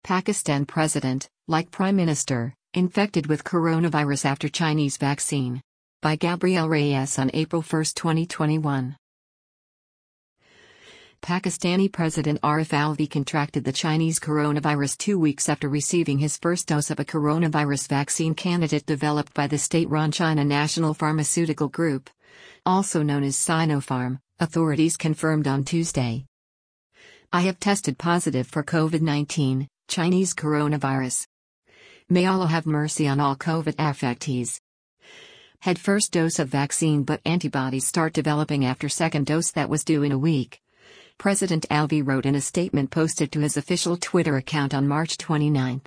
Pakistan President, like Prime Minister, infected with coronavirus after Chinese vaccine. By Gabriel Reyes on April 1, 2021. Pakistani President Arif Alvi contracted the Chinese coronavirus 2 weeks after receiving his first dose of a coronavirus vaccine candidate developed by the state-run China National Pharmaceutical Group, also known as Sinopharm, authorities confirmed on Tuesday. I have tested positive for COVID-19, Chinese coronavirus. May Allah have mercy on all COVID affectees. Had first dose of vaccine but antibodies start developing after second dose that was due in a week. President Alvi wrote in a statement posted to his official Twitter account on March 29.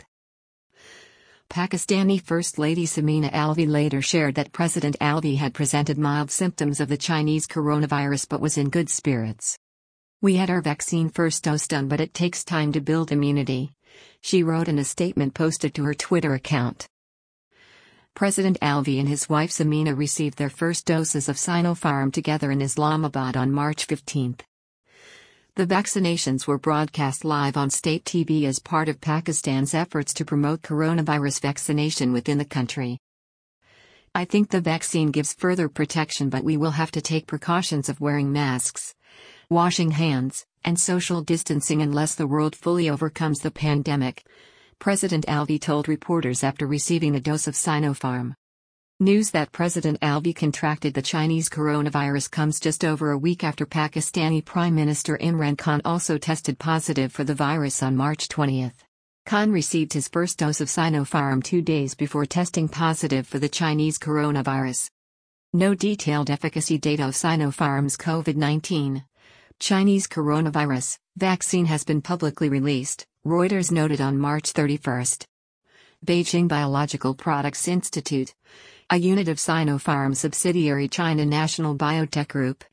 Pakistani First Lady Samina Alvi later shared that President Alvi had presented mild symptoms of the Chinese coronavirus but was in good spirits. We had our vaccine first dose done, but it takes time to build immunity, she wrote in a statement posted to her Twitter account. President Alvi and his wife Samina received their first doses of Sinopharm together in Islamabad on March 15. The vaccinations were broadcast live on state TV as part of Pakistan's efforts to promote coronavirus vaccination within the country. I think the vaccine gives further protection, but we will have to take precautions of wearing masks, washing hands, and social distancing unless the world fully overcomes the pandemic, President Alvi told reporters after receiving the dose of Sinopharm. News that President Alvi contracted the Chinese coronavirus comes just over a week after Pakistani Prime Minister Imran Khan also tested positive for the virus on March 20. Khan received his first dose of Sinopharm 2 days before testing positive for the Chinese coronavirus. No detailed efficacy data of Sinopharm's COVID-19 Chinese coronavirus vaccine has been publicly released, Reuters noted on March 31. Beijing Biological Products Institute, a unit of Sinopharm subsidiary China National Biotech Group,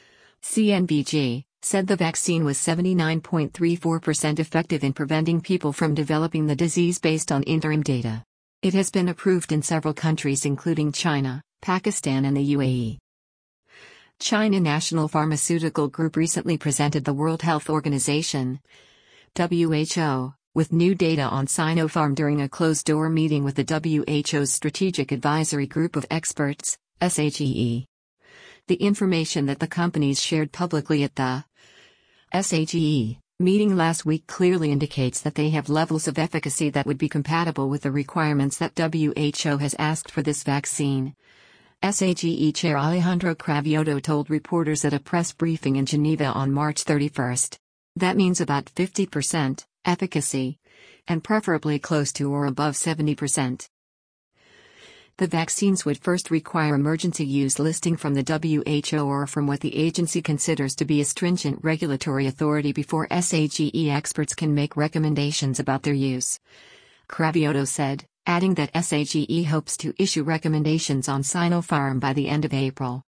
CNBG, said the vaccine was 79.34% effective in preventing people from developing the disease based on interim data. It has been approved in several countries including China, Pakistan and the UAE. China National Pharmaceutical Group recently presented the World Health Organization, WHO, with new data on Sinopharm during a closed-door meeting with the WHO's Strategic Advisory Group of Experts, SAGE. The information that the companies shared publicly at the SAGE meeting last week clearly indicates that they have levels of efficacy that would be compatible with the requirements that WHO has asked for this vaccine, SAGE Chair Alejandro Cravioto told reporters at a press briefing in Geneva on March 31. That means about 50% efficacy, and preferably close to or above 70%. The vaccines would first require emergency use listing from the WHO or from what the agency considers to be a stringent regulatory authority before SAGE experts can make recommendations about their use, Cravioto said, adding that SAGE hopes to issue recommendations on Sinopharm by the end of April.